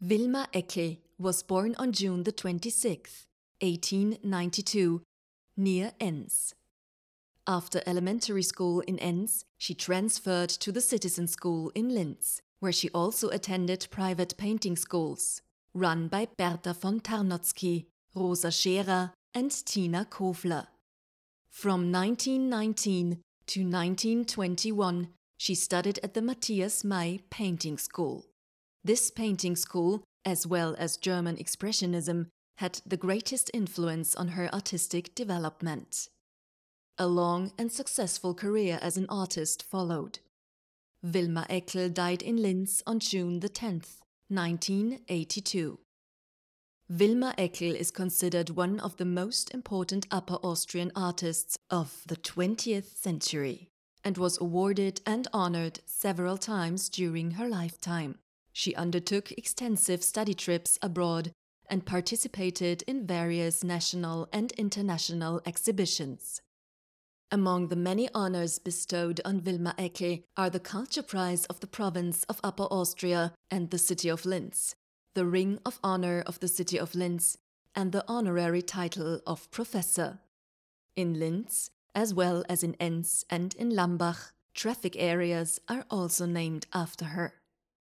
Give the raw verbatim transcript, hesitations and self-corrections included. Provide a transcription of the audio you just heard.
Wilma Eckel was born on June the twenty-sixth, eighteen ninety-two, near Enns. After elementary school in Enns, she transferred to the Citizen School in Linz, where she also attended private painting schools, run by Berta von Tarnowski, Rosa Scherer and Tina Kofler. From nineteen nineteen to nineteen twenty-one, she studied at the Matthias May Painting School. This painting school, as well as German Expressionism, had the greatest influence on her artistic development. A long and successful career as an artist followed. Wilma Eckel died in Linz on June the tenth, nineteen eighty-two. Wilma Eckel is considered one of the most important Upper Austrian artists of the twentieth century and was awarded and honored several times during her lifetime. She undertook extensive study trips abroad and participated in various national and international exhibitions. Among the many honors bestowed on Wilma Eckel are the Culture Prize of the Province of Upper Austria and the City of Linz, the Ring of Honor of the City of Linz, and the honorary title of Professor. In Linz, as well as in Enns and in Lambach, traffic areas are also named after her.